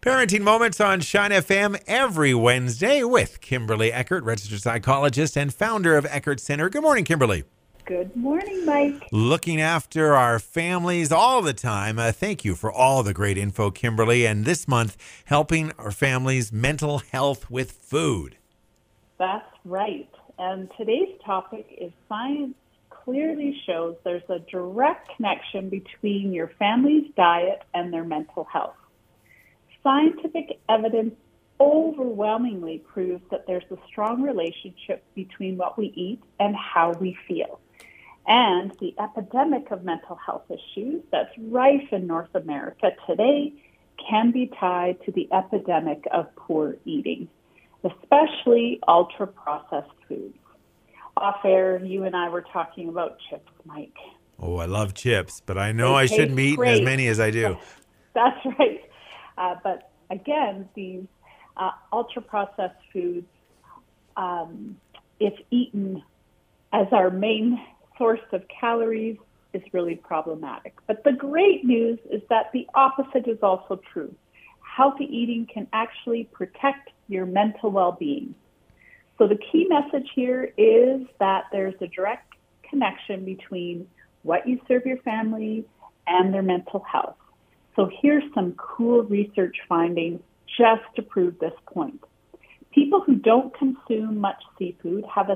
Parenting Moments on Shine FM every Wednesday with Kimberly Eckert, registered psychologist and founder of Eckert Center. Good morning, Kimberly. Good morning, Mike. Looking after our families all the time. Thank you for all the great info, Kimberly. And this month, helping our families' mental health with food. That's right. And today's topic is science clearly shows there's a direct connection between your family's diet and their mental health. Scientific evidence overwhelmingly proves that there's a strong relationship between what we eat and how we feel. And the epidemic of mental health issues that's rife in North America today can be tied to the epidemic of poor eating, especially ultra-processed foods. Off air, you and I were talking about chips, Mike. Oh, I love chips, but I know I shouldn't be eating as many as I do. That's right. But again, these ultra-processed foods, if eaten as our main source of calories, is really problematic. But the great news is that the opposite is also true. Healthy eating can actually protect your mental well-being. So the key message here is that there's a direct connection between what you serve your family and their mental health. So here's some cool research findings just to prove this point. People who don't consume much seafood have a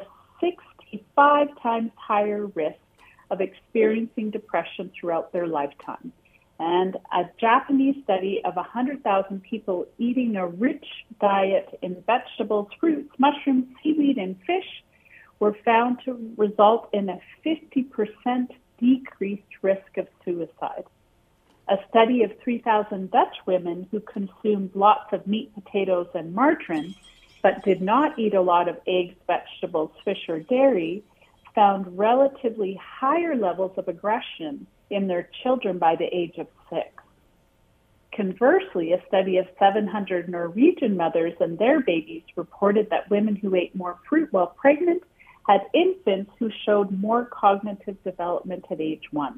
65 times higher risk of experiencing depression throughout their lifetime. And a Japanese study of 100,000 people eating a rich diet in vegetables, fruits, mushrooms, seaweed, and fish were found to result in a 50% decreased risk of suicide. A study of 3,000 Dutch women who consumed lots of meat, potatoes, and margarine, but did not eat a lot of eggs, vegetables, fish, or dairy, found relatively higher levels of aggression in their children by the age of 6. Conversely, a study of 700 Norwegian mothers and their babies reported that women who ate more fruit while pregnant had infants who showed more cognitive development at age 1.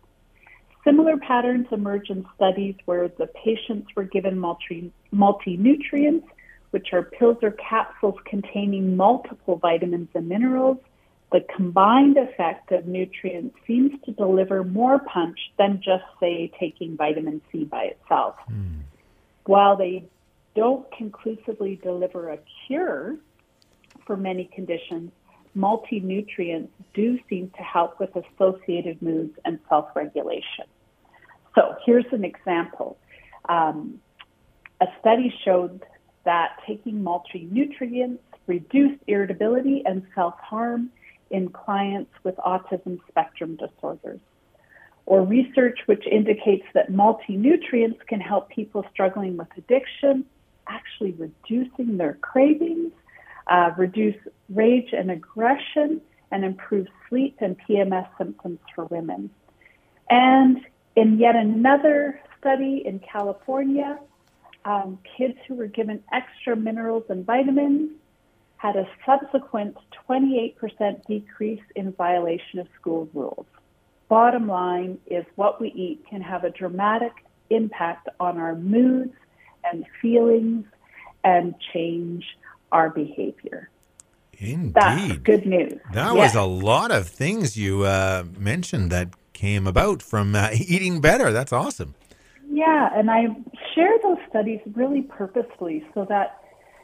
Similar patterns emerge in studies where the patients were given multi-nutrients, which are pills or capsules containing multiple vitamins and minerals. The combined effect of nutrients seems to deliver more punch than just, say, taking vitamin C by itself. While they don't conclusively deliver a cure for many conditions, multi-nutrients do seem to help with associated moods and self-regulation. So here's an example. A study showed that taking multi-nutrients reduced irritability and self-harm in clients with autism spectrum disorders. Or research which indicates that multi-nutrients can help people struggling with addiction, actually reducing their cravings, reduce rage and aggression, and improve sleep and PMS symptoms for women. And in yet another study in California, kids who were given extra minerals and vitamins had a subsequent 28% decrease in violation of school rules. Bottom line is what we eat can have a dramatic impact on our moods and feelings and change our behavior. Indeed. That's good news. That was a lot of things you mentioned that came about from eating better. That's awesome. Yeah, and I share those studies really purposefully so that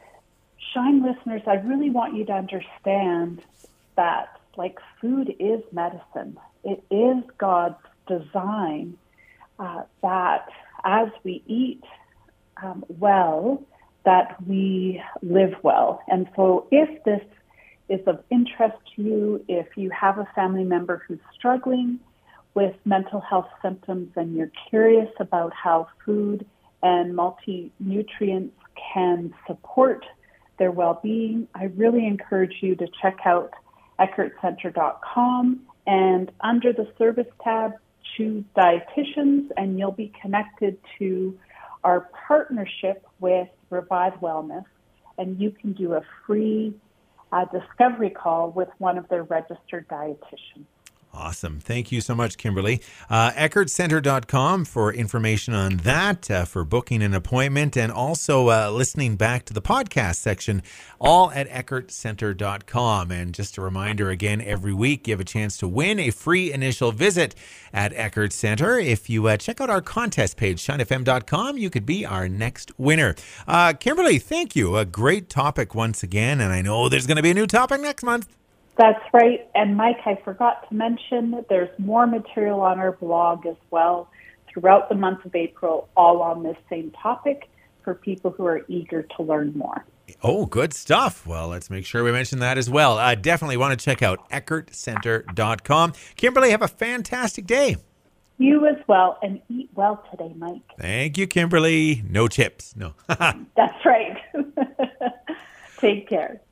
Shine listeners, I really want you to understand that, like, food is medicine. It is God's design that as we eat well, that we live well. And so if this is of interest to you, if you have a family member who's struggling with mental health symptoms and you're curious about how food and multi-nutrients can support their well-being, I really encourage you to check out EckertCenter.com, and under the service tab, choose dietitians, and you'll be connected to our partnership with Revive Wellness, and you can do a free discovery call with one of their registered dietitians. Awesome. Thank you so much, Kimberly. EckertCenter.com for information on that, for booking an appointment, and also listening back to the podcast section, all at EckertCenter.com. And just a reminder again, every week you have a chance to win a free initial visit at Eckert Center. If you check out our contest page, shinefm.com, you could be our next winner. Kimberly, thank you. A great topic once again, and I know there's going to be a new topic next month. That's right. And Mike, I forgot to mention that there's more material on our blog as well throughout the month of April, all on this same topic for people who are eager to learn more. Oh, good stuff. Well, let's make sure we mention that as well. Definitely want to check out EckertCenter.com. Kimberly, have a fantastic day. You as well, and eat well today, Mike. Thank you, Kimberly. No chips. No. That's right. Take care.